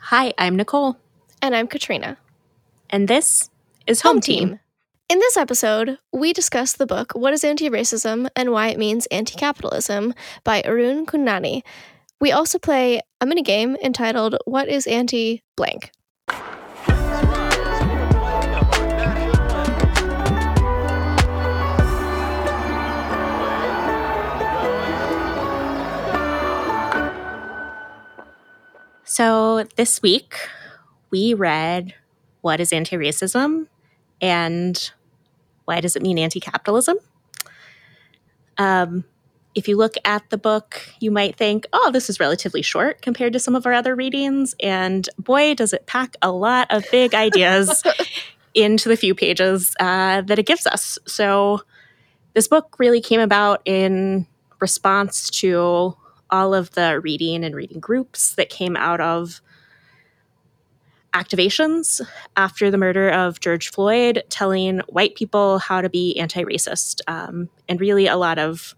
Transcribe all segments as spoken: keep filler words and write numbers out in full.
Hi, I'm Nicole. And I'm Katrina. And this is Home, Home Team. Team. In this episode, we discuss the book What is Anti-Racism and Why It Means Anti-Capitalism by Arun Kundnani. We also play a minigame entitled What is Anti-Blank? So this week, we read What is Anti-Racism and Why Does It Mean Anti-Capitalism? Um, if you look at the book, you might think, oh, this is relatively short compared to some of our other readings. And boy, does it pack a lot of big ideas into the few pages uh, that it gives us. So this book really came about in response to all of the reading and reading groups that came out of activations after the murder of George Floyd, telling white people how to be anti-racist. Um, and really a lot of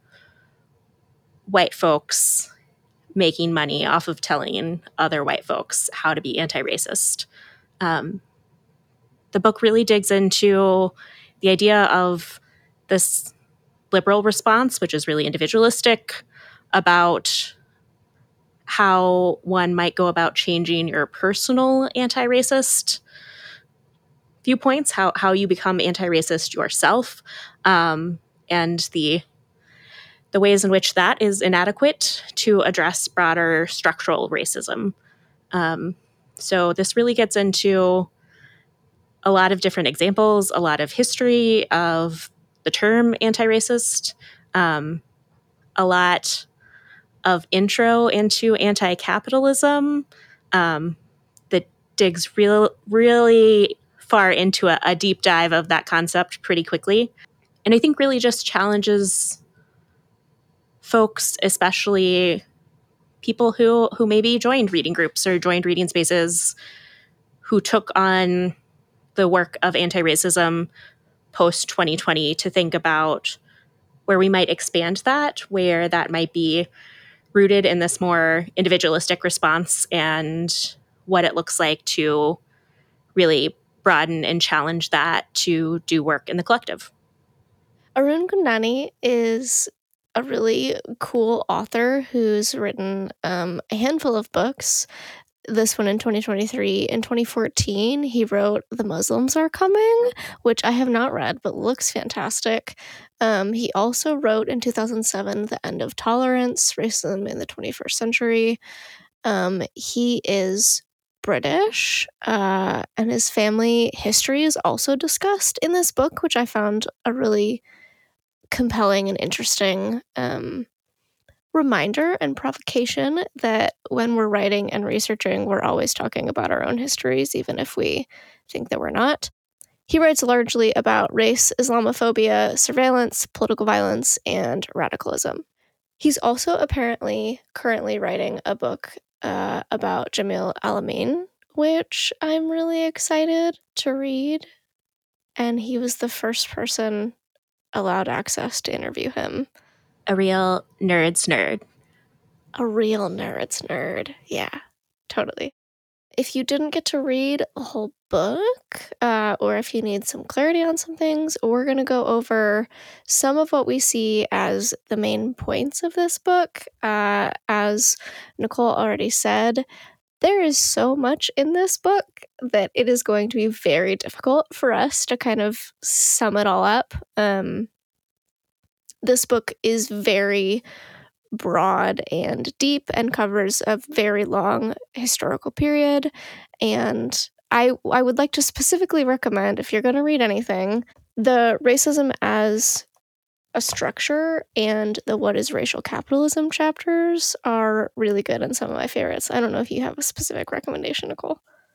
white folks making money off of telling other white folks how to be anti-racist. Um, the book really digs into the idea of this liberal response, which is really individualistic, about how one might go about changing your personal anti-racist viewpoints, how how you become anti-racist yourself, um, and the the ways in which that is inadequate to address broader structural racism. Um, so this really gets into a lot of different examples, a lot of history of the term anti-racist, um, a lot of intro into anti-capitalism um, that digs real, really far into a, a deep dive of that concept pretty quickly. And I think really just challenges folks, especially people who, who maybe joined reading groups or joined reading spaces, who took on the work of anti-racism post twenty twenty to think about where we might expand that, where that might be rooted in this more individualistic response, and what it looks like to really broaden and challenge that to do work in the collective. Arun Kundnani is a really cool author who's written um, a handful of books. This one in twenty twenty-three. In twenty fourteen, he wrote The Muslims Are Coming, which I have not read, but looks fantastic. Um, he also wrote in two thousand seven The End of Tolerance, Racism in the twenty-first Century. Um, he is British, uh, and his family history is also discussed in this book, which I found a really compelling and interesting um, reminder and provocation that when we're writing and researching, we're always talking about our own histories, even if we think that we're not. He writes largely about race, Islamophobia, surveillance, political violence, and radicalism. He's also apparently currently writing a book uh, about Jamil Al-Amin, which I'm really excited to read. And he was the first person allowed access to interview him. A real nerd's nerd. A real nerd's nerd. Yeah, totally. If you didn't get to read a whole book, uh, or if you need some clarity on some things, we're going to go over some of what we see as the main points of this book. Uh, as Nicole already said, there is so much in this book that it is going to be very difficult for us to kind of sum it all up. Um, this book is very broad and deep and covers a very long historical period. And I I would like to specifically recommend, if you're going to read anything, the Racism as a Structure and the What is Racial Capitalism chapters are really good and some of my favorites. I don't know if you have a specific recommendation, Nicole.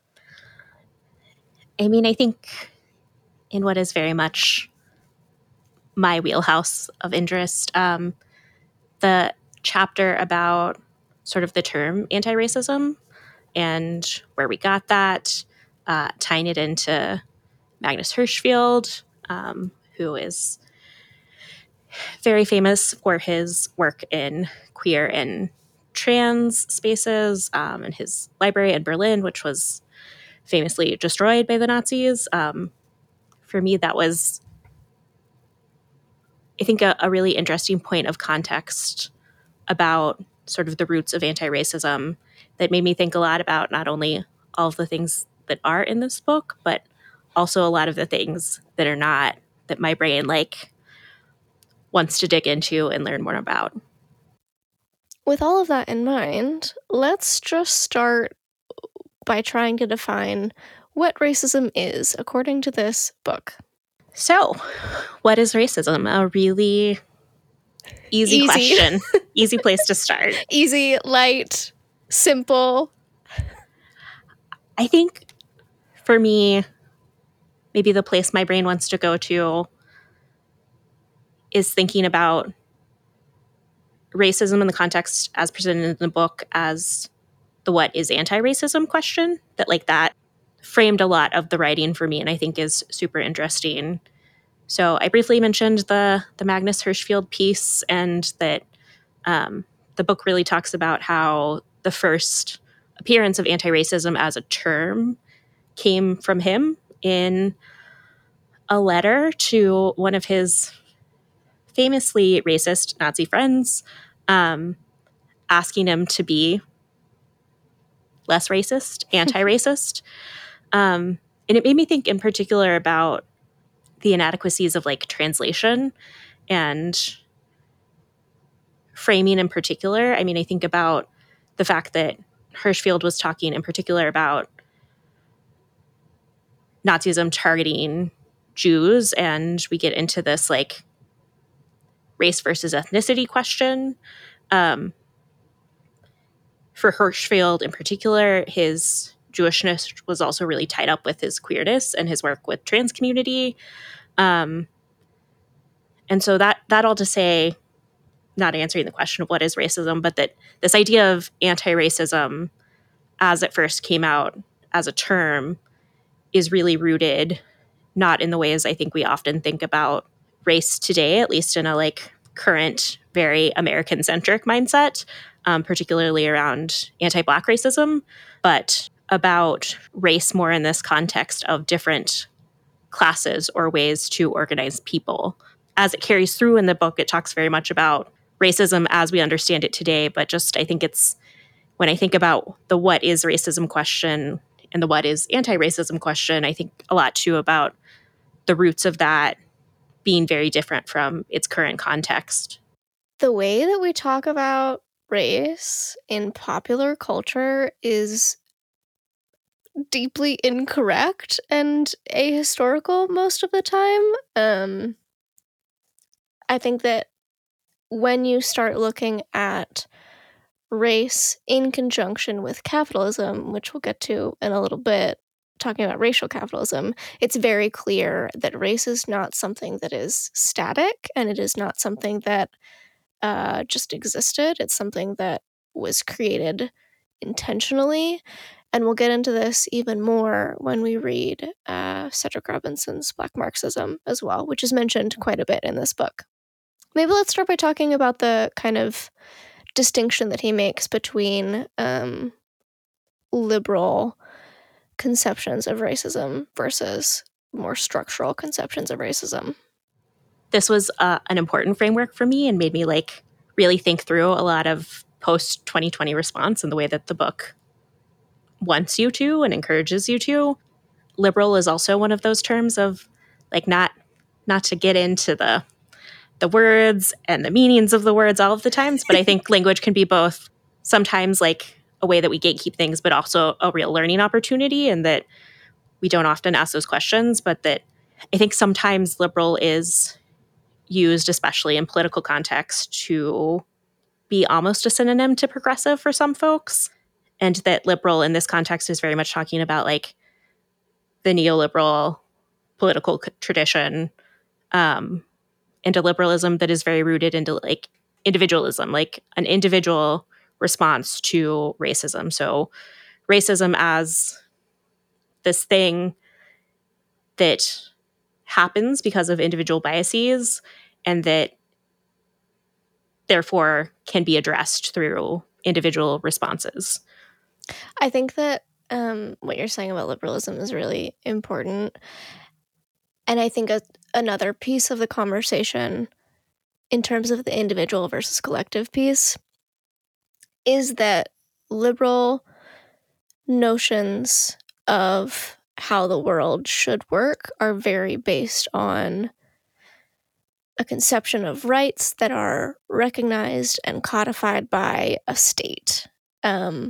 I mean, I think in what is very much my wheelhouse of interest, um, the chapter about sort of the term anti-racism and where we got that, uh, tying it into Magnus Hirschfeld, um, who is very famous for his work in queer and trans spaces um, and his library in Berlin, which was famously destroyed by the Nazis. Um, for me, that was, I think, a, a really interesting point of context about sort of the roots of anti-racism that made me think a lot about not only all of the things that are in this book, but also a lot of the things that are not, that my brain like wants to dig into and learn more about. With all of that in mind, let's just start by trying to define what racism is according to this book. So, what is racism? A really easy, Easy. question. Easy place to start. Easy, light, simple. I think for me, maybe the place my brain wants to go to is thinking about racism in the context as presented in the book as the what is anti-racism question, that like that framed a lot of the writing for me and I think is super interesting. So I briefly mentioned the the Magnus Hirschfeld piece, and that um, the book really talks about how the first appearance of anti-racism as a term came from him in a letter to one of his famously racist Nazi friends, um, asking him to be less racist, anti-racist. um, and it made me think in particular about the inadequacies of like translation and framing in particular. I mean, I think about the fact that Hirschfeld was talking in particular about Nazism targeting Jews, and we get into this like race versus ethnicity question. Um, for Hirschfeld in particular, his Jewishness was also really tied up with his queerness and his work with trans community. Um, and so that that all to say, not answering the question of what is racism, but that this idea of anti-racism as it first came out as a term is really rooted not in the ways I think we often think about race today, at least in a like current, very American-centric mindset, um, particularly around anti-Black racism, but about race more in this context of different classes or ways to organize people. As it carries through in the book, it talks very much about racism as we understand it today, but just I think it's, when I think about the what is racism question and the what is anti-racism question, I think a lot too about the roots of that being very different from its current context. The way that we talk about race in popular culture is deeply incorrect and ahistorical most of the time. Um, I think that when you start looking at race in conjunction with capitalism, which we'll get to in a little bit, talking about racial capitalism, it's very clear that race is not something that is static, and it is not something that uh, just existed. It's something that was created intentionally. And we'll get into this even more when we read uh, Cedric Robinson's Black Marxism as well, which is mentioned quite a bit in this book. Maybe let's start by talking about the kind of distinction that he makes between um, liberal conceptions of racism versus more structural conceptions of racism. This was uh, an important framework for me and made me like really think through a lot of post twenty twenty response and the way that the book wants you to and encourages you to. Liberal is also one of those terms of like not not to get into the the words and the meanings of the words all of the times, but I think language can be both sometimes like a way that we gatekeep things, but also a real learning opportunity, and that we don't often ask those questions, but that I think sometimes liberal is used, especially in political context, to be almost a synonym to progressive for some folks. And that liberal in this context is very much talking about like the neoliberal political tradition, um, into liberalism that is very rooted into like individualism, like an individual response to racism. So racism as this thing that happens because of individual biases and that therefore can be addressed through individual responses. I think that um, what you're saying about liberalism is really important. And I think a, another piece of the conversation in terms of the individual versus collective piece is that liberal notions of how the world should work are very based on a conception of rights that are recognized and codified by a state, um,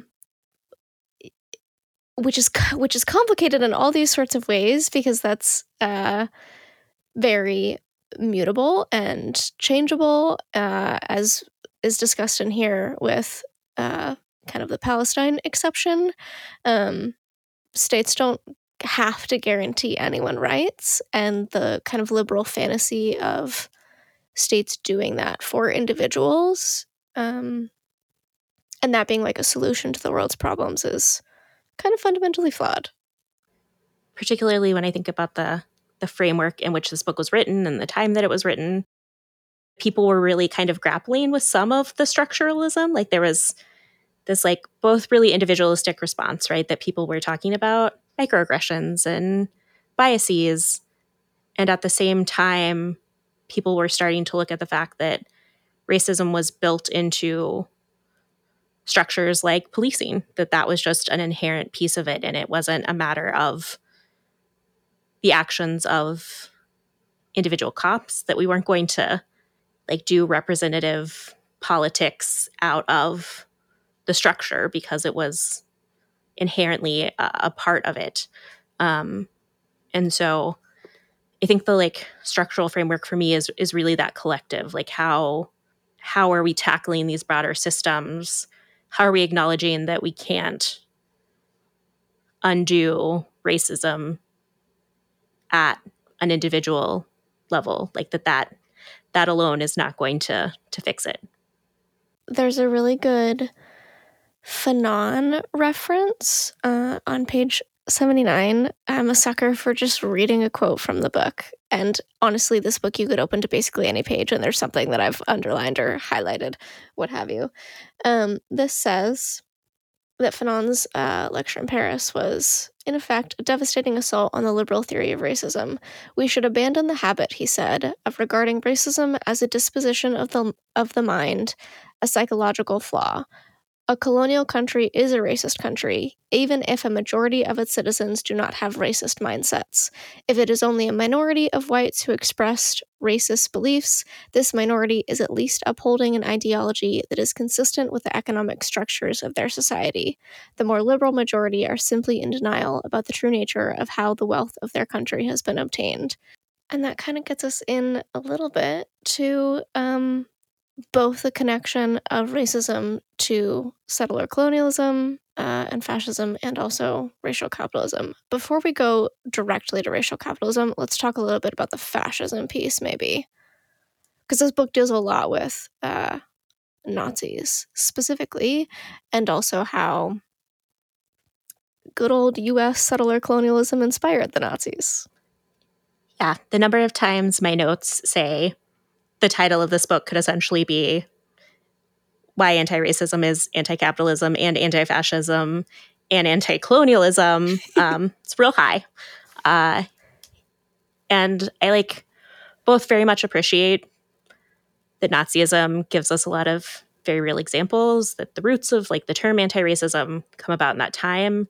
which is which is complicated in all these sorts of ways because that's uh, very mutable and changeable, uh, as is discussed in here with uh, kind of the Palestine exception. Um, states don't have to guarantee anyone rights, and the kind of liberal fantasy of states doing that for individuals, um, and that being like a solution to the world's problems is kind of fundamentally flawed. Particularly when I think about the the framework in which this book was written and the time that it was written, people were really kind of grappling with some of the structuralism. Like there was this like both really individualistic response, right? That people were talking about microaggressions and biases. And at the same time, people were starting to look at the fact that racism was built into structures like policing, that that was just an inherent piece of it. And it wasn't a matter of the actions of individual cops, that we weren't going to like do representative politics out of the structure because it was inherently a, a part of it. Um, and so I think the like structural framework for me is is really that collective, like how how are we tackling these broader systems? How are we acknowledging that we can't undo racism at an individual level, like that that that alone is not going to to fix it. There's a really good Fanon reference uh, on page seventy-nine. I'm a sucker for just reading a quote from the book. And honestly, this book you could open to basically any page and there's something that I've underlined or highlighted, what have you. Um, this says that Fanon's uh, lecture in Paris was, in effect, a devastating assault on the liberal theory of racism. We should abandon the habit, he said, of regarding racism as a disposition of the of the mind, a psychological flaw. A colonial country is a racist country, even if a majority of its citizens do not have racist mindsets. If it is only a minority of whites who expressed racist beliefs, this minority is at least upholding an ideology that is consistent with the economic structures of their society. The more liberal majority are simply in denial about the true nature of how the wealth of their country has been obtained. And that kind of gets us in a little bit to um, both the connection of racism to settler colonialism uh, and fascism, and also racial capitalism. Before we go directly to racial capitalism, let's talk a little bit about the fascism piece, maybe. Because this book deals a lot with uh, Nazis specifically, and also how good old U S settler colonialism inspired the Nazis. Yeah, the number of times my notes say the title of this book could essentially be why anti-racism is anti-capitalism and anti-fascism and anti-colonialism. um, it's real high. Uh, and I like both very much appreciate that Nazism gives us a lot of very real examples, that the roots of like the term anti-racism come about in that time.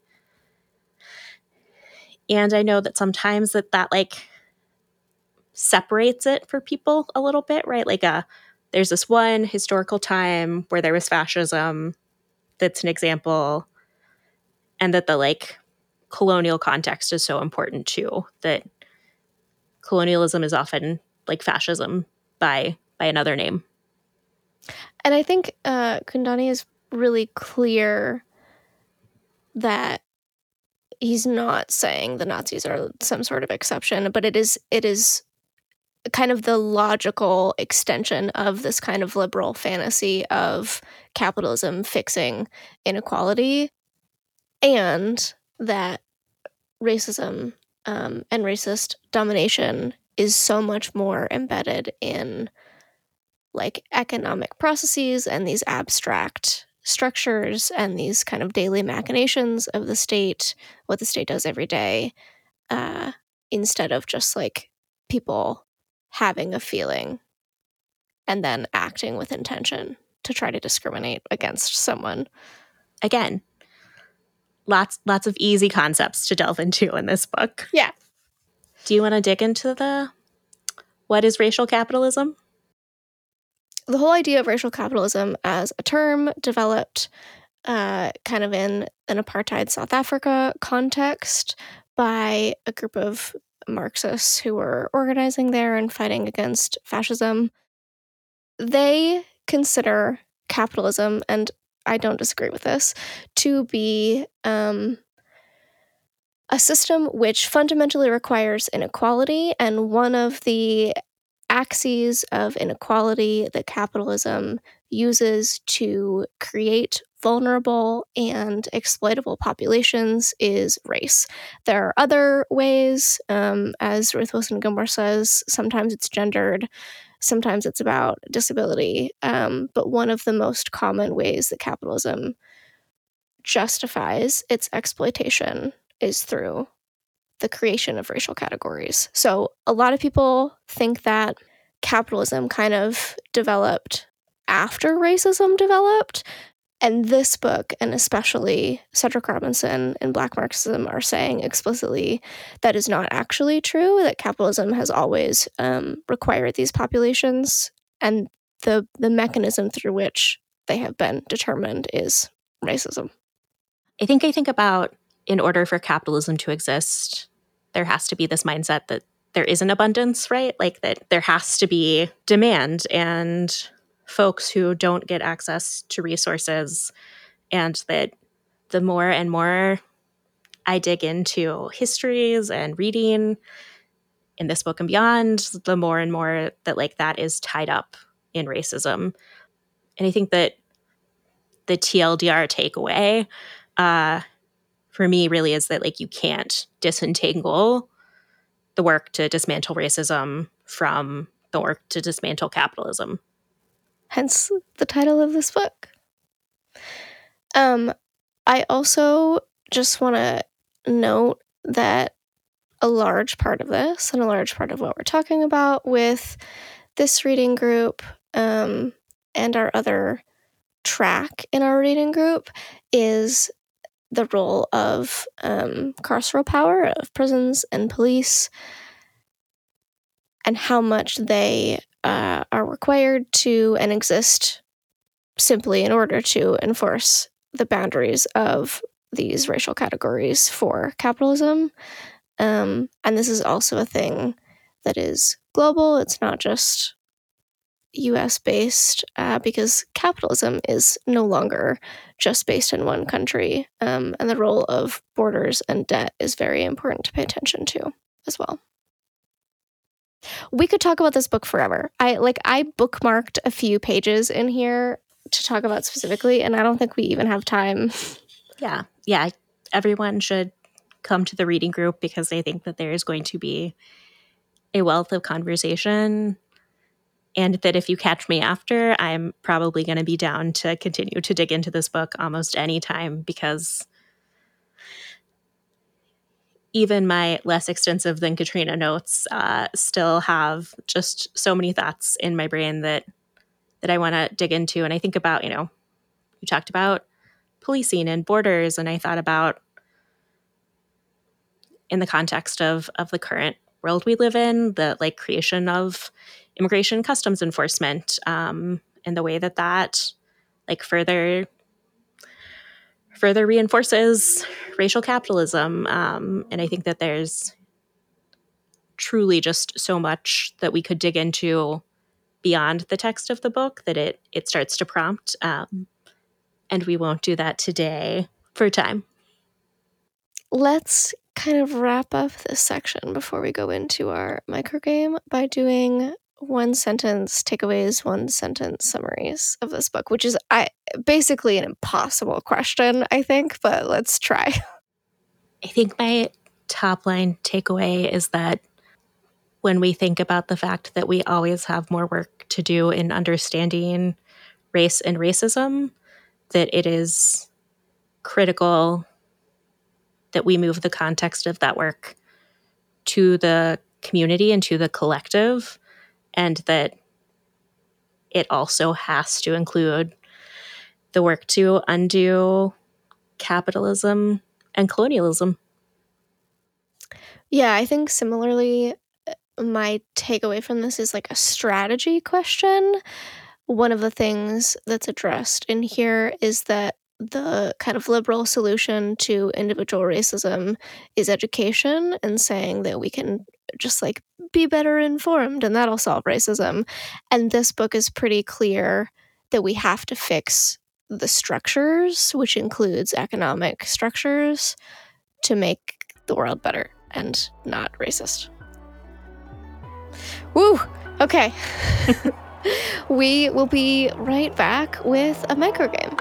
And I know that sometimes that that like separates it for people a little bit, right? Like a there's this one historical time where there was fascism that's an example, and that the like colonial context is so important too, that colonialism is often like fascism by by another name. And I think uh, Kundani is really clear that he's not saying the Nazis are some sort of exception, but it is it is kind of the logical extension of this kind of liberal fantasy of capitalism fixing inequality, and that racism um, and racist domination is so much more embedded in like economic processes and these abstract structures and these kind of daily machinations of the state, what the state does every day, uh, instead of just like people having a feeling and then acting with intention to try to discriminate against someone. Again, lots lots of easy concepts to delve into in this book. Yeah. Do you want to dig into the what is racial capitalism? The whole idea of racial capitalism as a term developed uh, kind of in an apartheid South Africa context by a group of Marxists who were organizing there and fighting against fascism. They consider capitalism, and I don't disagree with this, to be um, a system which fundamentally requires inequality, and one of the axes of inequality that capitalism uses to create vulnerable and exploitable populations is race. There are other ways, um, as Ruth Wilson Gilmore says, sometimes it's gendered, sometimes it's about disability, um, but one of the most common ways that capitalism justifies its exploitation is through the creation of racial categories. So a lot of people think that capitalism kind of developed after racism developed. And this book, and especially Cedric Robinson and Black Marxism, are saying explicitly that is not actually true, that capitalism has always um, required these populations, and the the mechanism through which they have been determined is racism. I think I think about, in order for capitalism to exist, there has to be this mindset that there is an abundance, right? Like that there has to be demand and folks who don't get access to resources, and that the more and more I dig into histories and reading in this book and beyond, the more and more that like that is tied up in racism. And I think that the T L D R takeaway uh, for me really is that like you can't disentangle the work to dismantle racism from the work to dismantle capitalism. Hence the title of this book. Um, I also just want to note that a large part of this, and a large part of what we're talking about with this reading group um, and our other track in our reading group, is the role of um, carceral power, of prisons and police, and how much they uh, are required to and exist simply in order to enforce the boundaries of these racial categories for capitalism. Um, and this is also a thing that is global. It's not just U S based, uh, because capitalism is no longer just based in one country. Um, and the role of borders and debt is very important to pay attention to as well. We could talk about this book forever. I like I bookmarked a few pages in here to talk about specifically, and I don't think we even have time. Yeah. Yeah. Everyone should come to the reading group because I think that there is going to be a wealth of conversation, and that if you catch me after, I'm probably going to be down to continue to dig into this book almost any time, because even my less extensive than Katrina notes uh, still have just so many thoughts in my brain that that I want to dig into. And I think about, you know, you talked about policing and borders, and I thought about, in the context of of the current world we live in, the like creation of immigration and customs enforcement, um, and the way that that like further further reinforces racial capitalism. Um, and I think that there's truly just so much that we could dig into beyond the text of the book that it it starts to prompt. Um, and we won't do that today for time. Let's kind of wrap up this section before we go into our microgame by doing one sentence takeaways, one sentence summaries of this book, which is I basically an impossible question, I think, but let's try. I think my top line takeaway is that when we think about the fact that we always have more work to do in understanding race and racism, that it is critical that we move the context of that work to the community and to the collective, and that it also has to include the work to undo capitalism and colonialism. Yeah, I think similarly, my takeaway from this is like a strategy question. One of the things that's addressed in here is that the kind of liberal solution to individual racism is education, and saying that we can just like be better informed and that'll solve racism. And this book is pretty clear that we have to fix the structures, which includes economic structures, to make the world better and not racist. Woo! Okay. We will be right back with a microgame.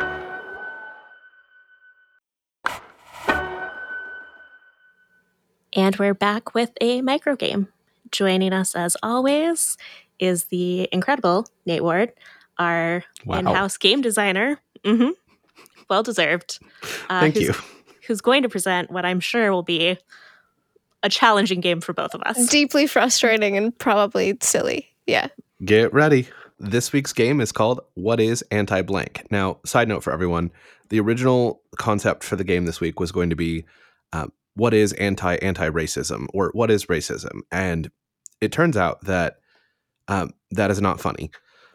And we're back with a microgame. Joining us as always is the incredible Nate Ward, our Wow. in-house game designer. Mm-hmm. Well deserved. Uh, Thank who's, you. Who's going to present what I'm sure will be a challenging game for both of us. Deeply frustrating and probably silly. Yeah. Get ready. This week's game is called What is Anti-Blank? Now, side note for everyone, the original concept for the game this week was going to be uh, what is anti-anti-racism, or what is racism? And it turns out that um, that is not funny.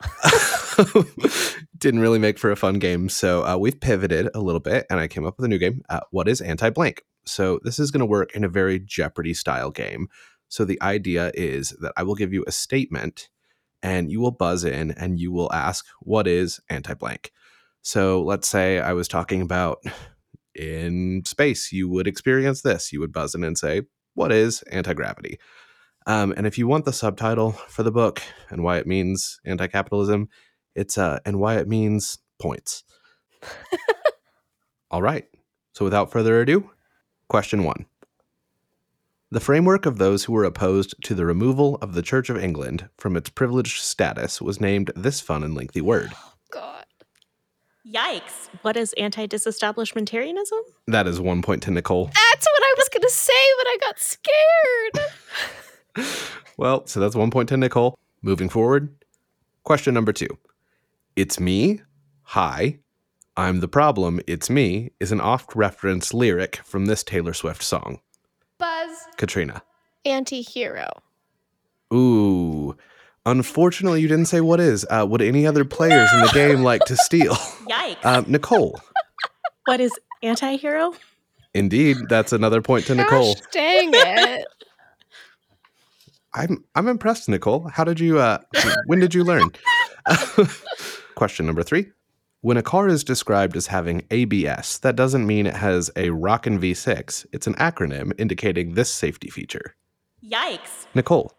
Didn't really make for a fun game. So uh, we've pivoted a little bit, and I came up with a new game. Uh, what is anti-blank? So this is going to work in a very Jeopardy style game. So the idea is that I will give you a statement, and you will buzz in and you will ask, what is anti-blank? So let's say I was talking about in space, you would experience this. You would buzz in and say, what is anti-gravity? Um, and if you want the subtitle for the book and why it means anti-capitalism, it's uh, and why it means points. All right. So without further ado, question one. The framework of those who were opposed to the removal of the Church of England from its privileged status was named this fun and lengthy word. God. Yikes. What is anti-disestablishmentarianism? That is one point to Nicole. That's what I was going to say, but I got scared. Well, so that's one point to Nicole. Moving forward, question number two. It's me, hi, I'm the problem, it's me, is an oft-referenced lyric from this Taylor Swift song. Buzz. Katrina. Anti-hero. Ooh. Unfortunately, you didn't say what is. Uh, would any other players no! in the game like to steal? Yikes. Uh, Nicole. What is anti-hero? Indeed, that's another point to Gosh, Nicole. Dang it. I'm I'm impressed, Nicole. How did you, uh, when did you learn? Question number three. When a car is described as having A B S, that doesn't mean it has a Rockin' V six. It's an acronym indicating this safety feature. Yikes. Nicole.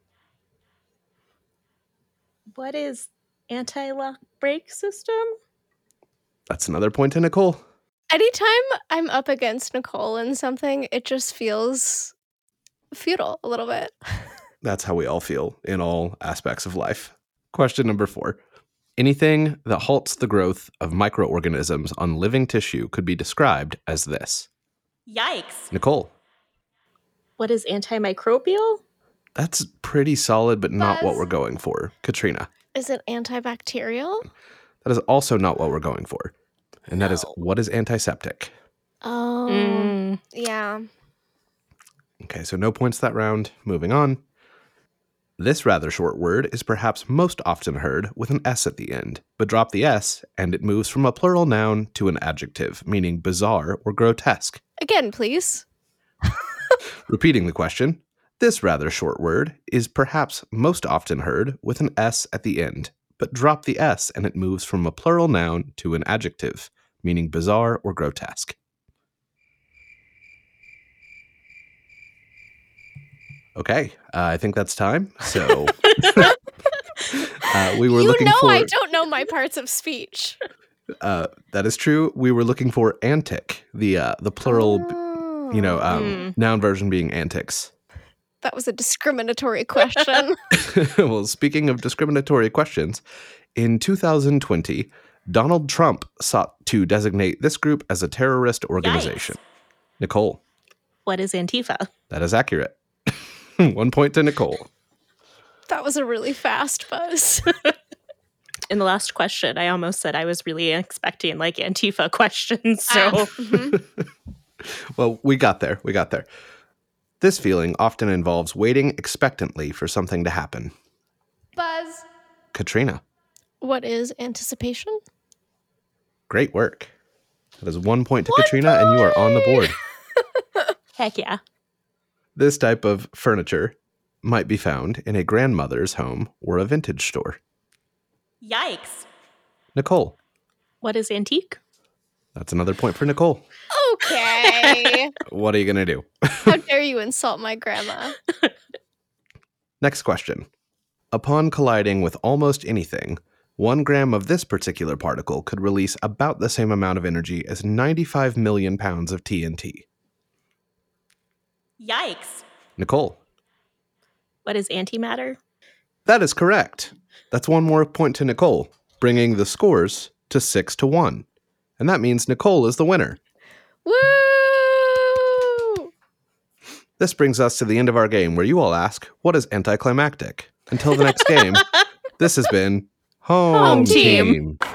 What is anti-lock brake system? That's another point to Nicole. Anytime I'm up against Nicole in something, it just feels futile a little bit. That's how we all feel in all aspects of life. Question number four. Anything that halts the growth of microorganisms on living tissue could be described as this. Yikes. Nicole. What is antimicrobial? That's pretty solid, but not Buzz. what we're going for. Katrina. Is it antibacterial? That is also not what we're going for. And that No. is, what is antiseptic? Oh, Mm. yeah. Okay, so no points that round. Moving on. This rather short word is perhaps most often heard with an S at the end, but drop the S and it moves from a plural noun to an adjective, meaning bizarre or grotesque. Again, please. Repeating the question, this rather short word is perhaps most often heard with an S at the end, but drop the S and it moves from a plural noun to an adjective, meaning bizarre or grotesque. Okay, uh, I think that's time. So uh, we were you looking know for. I don't know my parts of speech. Uh, that is true. We were looking for antic, the uh, the plural, Oh. you know, um, Mm. noun version being antics. That was a discriminatory question. Well, speaking of discriminatory questions, in two thousand twenty, Donald Trump sought to designate this group as a terrorist organization. Yikes. Nicole. What is Antifa? That is accurate. One point to Nicole. That was a really fast buzz. In the last question, I almost said I was really expecting like Antifa questions. So, Ah, mhm. Well, we got there. We got there. This feeling often involves waiting expectantly for something to happen. Buzz. Katrina. What is anticipation? Great work. That is one point to One Katrina, and you are on the board. heck yeah. This type of furniture might be found in a grandmother's home or a vintage store. Yikes. Nicole. What is antique? That's another point for Nicole. Okay. What are you going to do? How dare you insult my grandma? Next question. Upon colliding with almost anything, one gram of this particular particle could release about the same amount of energy as ninety-five million pounds of T N T. Yikes. Nicole. What is antimatter? That is correct. That's one more point to Nicole, bringing the scores to six to one. And that means Nicole is the winner. Woo! This brings us to the end of our game, where you all ask, what is anticlimactic? Until the next game, this has been Home, Home Team. Team.